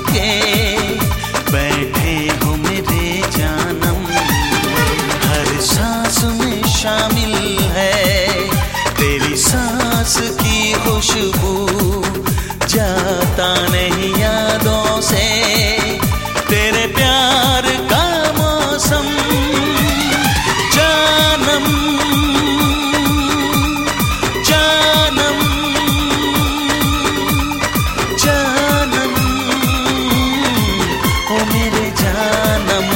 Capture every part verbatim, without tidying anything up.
के बैठे हो मेरे जानम। हर सांस में शामिल है तेरी सांस की खुशबू, जाता नहीं यादों से तेरे प्यार का मौसम। जानम जानम जानम ओ मेरे जानम।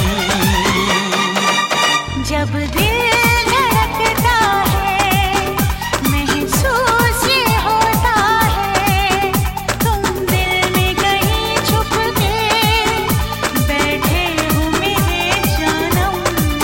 जब दिल धड़कता है महसूस ये होता है, तुम दिल में कहीं छुप के बैठे हो मेरे जानम।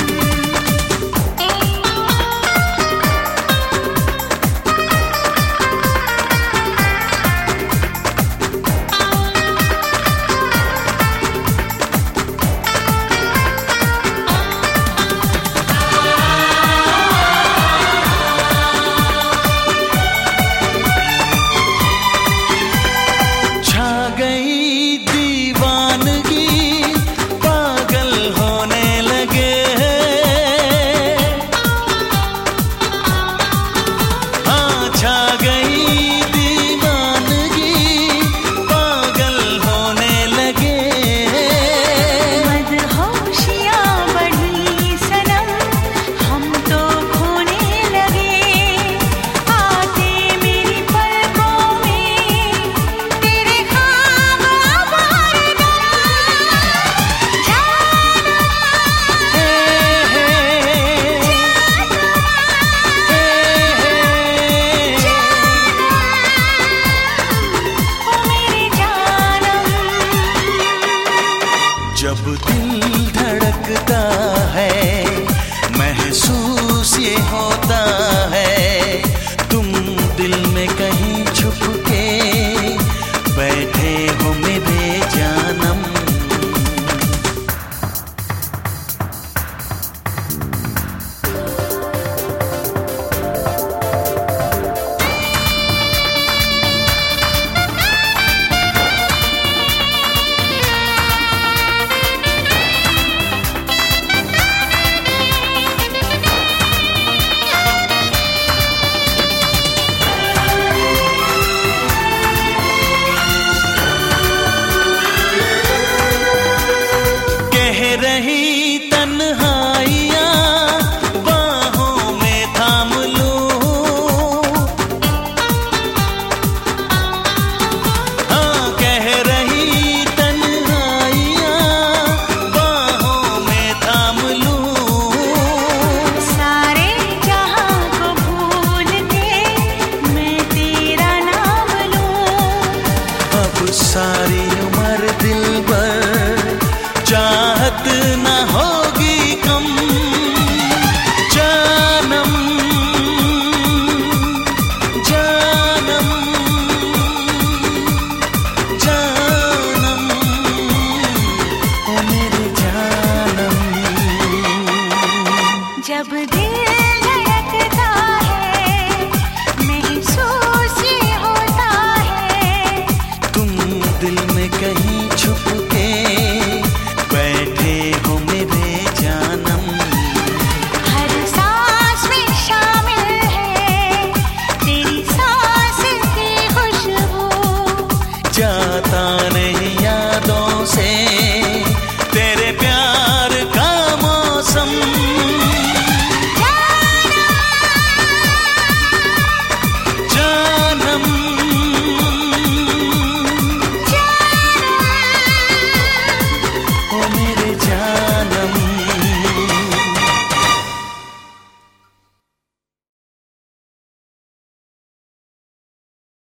जब दिल धड़कता है महसूस ये होता है, तुम दिल में कहीं छुप के बैठे हो मेरे जानम। रही तन्हाइयाँ बाहों में थाम लूं, हाँ कह रही तन्हाइयाँ बाहों में थाम लूं। सारे जहां को भूल के मैं तेरा नाम लूं। अब सारी उम्र दिल भर चाहत न होगी कम। जानम जानम जानम ओ मेरे जानम। जब दिल धड़कता है महसूस ये होता है, तुम दिल में कहीं छुप के बैठे हो मेरे जानम। हर सांस में शामिल है तेरी सांस की खुशबू, जाता नहीं यादों से